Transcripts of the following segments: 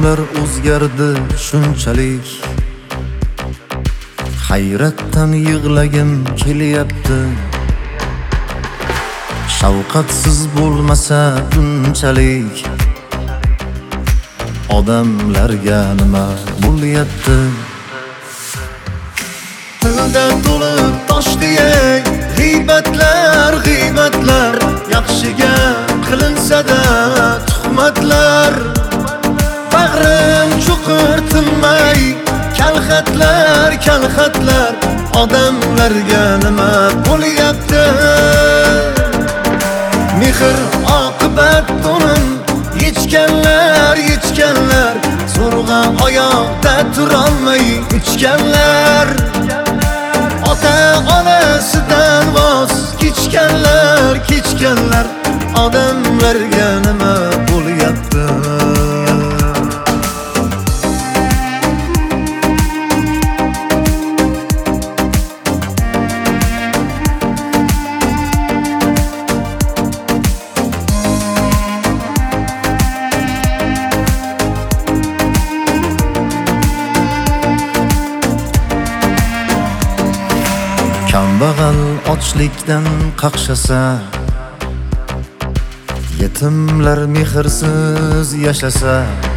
Odamlar o'zgardi shunchalik, hayratdan yig'lagim kelyapti. Shafqatsiz bo'lmasa bunchalik, odamlarga nima bo'lyapti? Tilda to'lib toshdiyey g'iybatlar, g'iybatlar, yaxshiga qilinsa-da tuhmatlar. Bag'rim chuqur tinmay kalxatlar, kalxatlar, odamlarga nima bo'lyapti? Mehr oqibat to'nin yechganlar, yechganlar, zo'rg'a oyoqda turolmay ichganlar. Ota-onasidan voz kechganlar, kechganlar, odamlarga nima bo'lyapti? Kambag'al ochlikdan qaqshasa, yetimlar mehrsiz yashasa,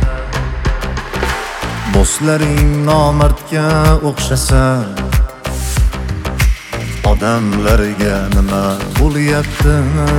do'stlaring nomardga o'xshasa, odamlarga nima bo'lyapti?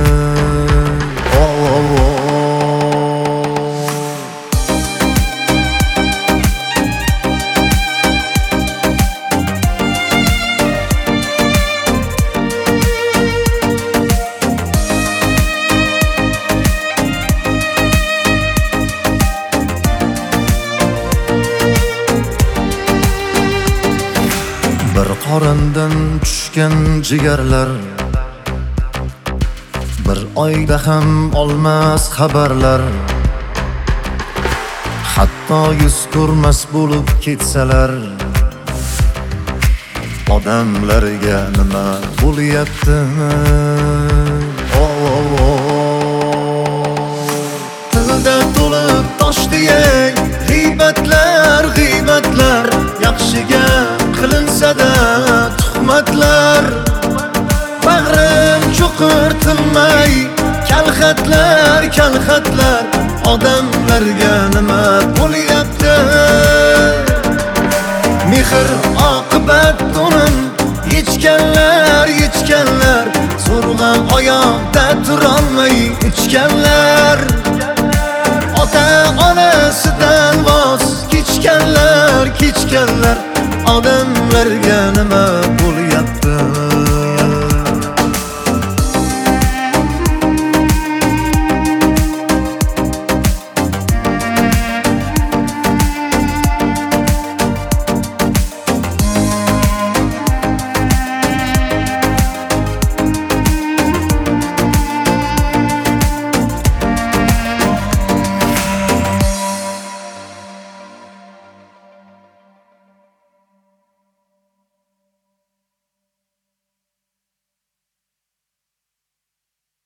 Bir qorindan tushgan jigarlar, bir oyda ham olmas xabarlar. Hatto yuz ko'rmas bo'lib ketsalar, odamlarga nima bo'lyapti? Tilda to'lib toshdiyey g'iybatlar, g'iybatlar, yaxshiga qilinsa-da tuhmatlar. Bag'rim chuqur tinmay kalxatlar, kalxatlar, odamlarga nima bo'lyapti? Mehr oqibat to'nin yechganlar, yechganlar, zo'rg'a oyoqda turolmay ichganlar. Ota-onasidan voz kechganlar, kechganlar, odamlarga nima